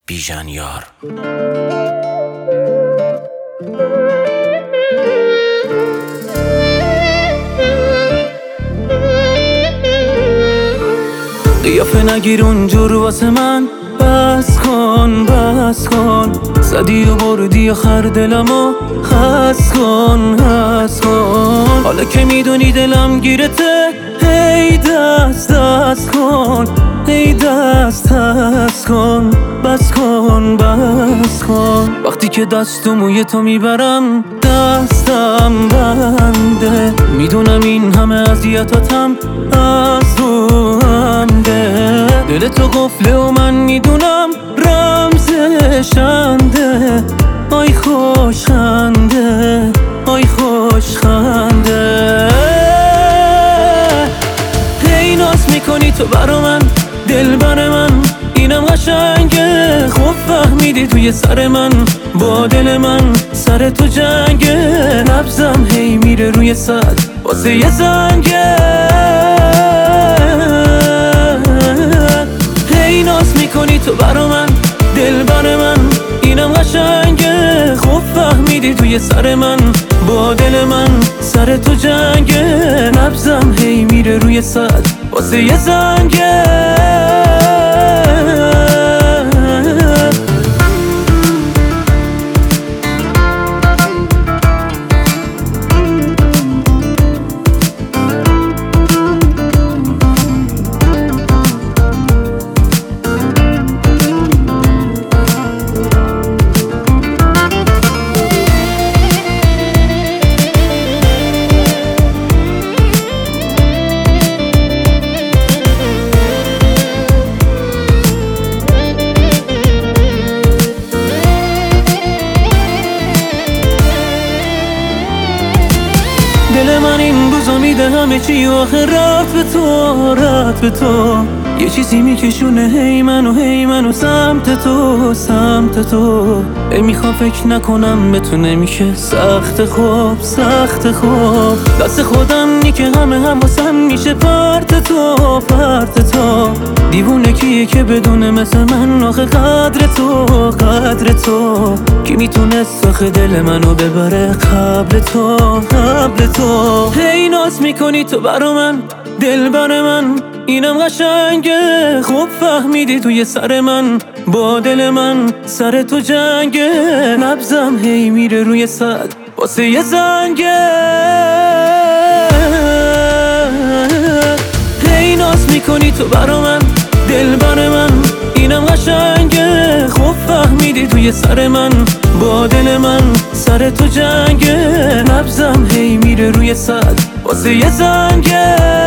بیژن یار. قیافه نگیر اونجور واسه من، بس کن بس کن. زدی و بردی آخر دلمو، حس کن حس کن. حالا که میدونی دلم گیرته، هی دست دست کن، هی دست دست کن. بس کن بس کن. وقتی که دست و موی تو میبرم، دستم بنده. میدونم این همه اذیتاتم از روحنده. دل تو قفله و من میدونم رمزشنده. آی خوشخنده، آی خوشخنده. هی ناز میکنی تو برا من، دل بر من اینم قشنگه. خوب فهمیدی توی سر من، با دل من سر تو جنگه. نبضم هی میره روی صد واسه یه زنگه. هی ناز میکنی تو برا من، دل بر من اینم قشنگه. خوب فهمیدی توی سر من، با دل من سر تو جنگه. نبضم هی میره روی صد واسه یه زنگه. دل من این روزا میده همه چی و آخه رفت به تو، رفت به تو. یه چیزی میکشونه هی منو سمت تو، سمت تو. میخوام فکر نکنم به تو نمیشه سخت خوب، سخت خوب. دست خودم نی که همه هم واسم میشه پرت تو، پرت تو. دیوونه کیه که بدونه مثل من آخه قدر تو، قدر تو. کی میتونست آخه دل منو ببره قبل تو، قبل تو. هی ناز میکنی تو برا من، دل بر من اینم قشنگه. خوب فهمیدی توی سر من، با دل من سر تو جنگه. نبضم هی میره روی صد واسه یه زنگه. هی ناز میکنی تو برا من، دل بر من اینم قشنگه. خوب فهمیدی توی سر من، با دل من سر تو جنگه. نبضم هی میره روی صد واسه یه زنگه.